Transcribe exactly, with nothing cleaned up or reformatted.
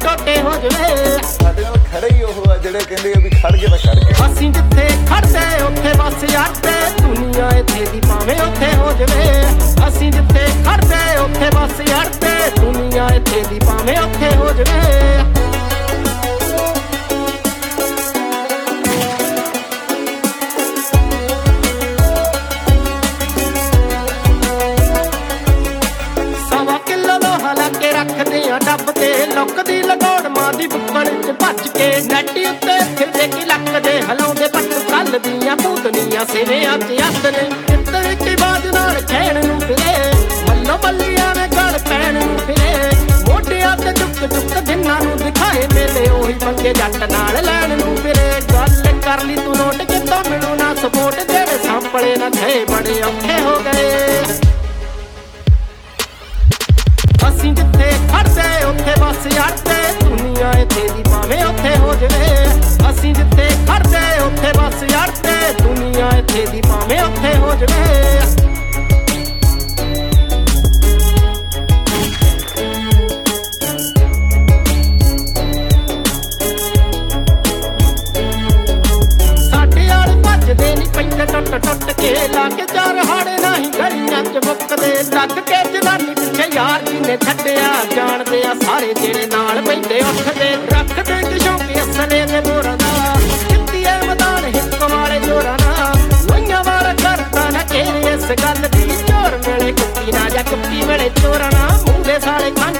ਟੋਟੇ ਹੋ ਜਵੇ। ਸਾਡੇ ਨਾਲ ਖੜੇ ਹੀ ਉਹ ਆ ਜਿਹੜੇ ਕਹਿੰਦੇ ਆ ਵੀ ਖੜ ਗਏ ਤਾਂ ਖੜ ਗਏ। ਅਸੀਂ ਜਿੱਥੇ ਖੜਦੇ ਉੱਥੇ ਬਸ ਅੜਦੇ, ਦੁਨੀਆ ਇੱਥੇ ਦੀ ਭਾਵੇਂ ਉੱਥੇ ਹੋ ਜਵੇ। ਅਸੀਂ ਜਿੱਥੇ ਖੜਦੇ ਉੱਥੇ ਬਸ ਅੜਦੇ, ਦੁਨੀਆ ਇੱਥੇ ਦੀ ਭਾਵੇਂ ਉੱਥੇ ਹੋ ਜਵੇ। ਸਵਾ ਕਿਲੋ ਲੋਹਾ ਲਾ ਕੇ ਰੱਖਦੇ ਆ ਡੱਬ ਤੇ, ਲੁੱਕ ਦੀ ਲਗੋੜ ਮਾਂ ਦੀ ਬੁੱਕਣ ਚ ਭੱਜ ਕੇ। ਨੈਟੀ ਉੱਤੇ ਫਿਰਦੇ ਕੀ ਲੱਕਦੇ ਹਲਾਉਂਦੇ ਪੱਟ ਕੱਲ ਦੀਆਂ ਭੂਤਨੀਆਂ ਸਿਵਿਆਂ ਚ ਅੱਧ ਨੇ। ਕਿੱਤਰ ਕੀ ਬਾਜ ਨਾਲ ਖੈਣ ਨੂੰ ਫਿਰੇ, ਮੱਲੋ ਮੱਲੀਆਂ ਨੇ ਗਲ ਪੈਣ ਨੂੰ ਫਿਰੇ। ਮੋਢਿਆਂ ਤੇ ਚੁੱਕ ਚੁੱਕ ਜਿੰਨਾਂ ਨੂੰ ਦਿਖਾਏ ਮੇਲੇ, ਉਹੀ ਪੰਗੇ ਜੱਟ ਨਾਲ ਲੈਣ ਨੂੰ ਫਿਰੇ। ਗੱਲ ਕਰ ਲਈ ਤੂੰ ਨੋਟ ਕਿਤੋਂ ਮਿਲੂ ਨਾ ਸਪੋਰਟ, ਜਿਹੜੇ ਸਾਂਪਲੇ ਨਾ ਥੇ ਬੜੇ ਔਖੇ ਹੋ ਗਏ। ਅਸੀਂ ਜਿੱਥੇ ਖੜਦੇ ਉੱਥੇ ਬਸ ਅੜਦੇ, ਦੁਨੀਆ ਇੱਥੇ ਦੀ ਭਾਵੇਂ ਉੱਥੇ ਹੋ ਜਵੇ। ਅਸੀਂ ਜਿੱਥੇ ਖੜਦੇ ਉੱਥੇ ਬਸ ਅੜਦੇ, ਦੁਨੀਆ ਇੱਥੇ ਦੀ ਭਾਵੇਂ ਉੱਥੇ ਹੋ ਜਵੇ। ਸਾਡੇ ਵਾਲੇ ਭੱਜਦੇ ਨੀ ਪੈਂਦੇ ਟੁੱਟ ਟੁੱਟ ਕੇ, ਲਾ ਕੇ ਚਾਰ ਹਾੜੇ ਨਹੀਂ ਗਲੀਆਂ ਚ ਮੁੱਕਦੇ। ਲੱਗ ਕੇ ਜਨਾਨੀ ਪਿੱਛੇ ਯਾਰ ਜਿਹਨੇ ਛੱਡਿਆ, ਜਾਣਦੇ ਆ ਸਾਰੇ ਜਿਹੜੇ ਨਾਲ ਬੈਠੇ ਉੱਠਦੇ। ਰੱਖਦੇ ਕਿ ਸ਼ੌਂਕ ਅਸਲੇ ਦੇ ਮੋਰਾਂ ਦਾ, ਕਿੱਤੀਏ ਮੈਦਾਨ ਹਿੱਕ ਵਾਲੇ ਜੋਰਾਂ ਦਾ। ਲੋਈਆਂ ਵਾਲਾ ਕਰਦਾ ਨਾ ਘੇਰੇ ਇਸ ਗੱਲ ਦੀ, ਚੋਰ ਵੇਲੇ ਕੁੱਤੀ ਨਾ ਜਾਂ ਕੁੱਤੀ ਵੇਲੇ ਚੋਰਾਂ ਨਾ। ਮੂੰਹ ਦੇ ਸਾਲੇ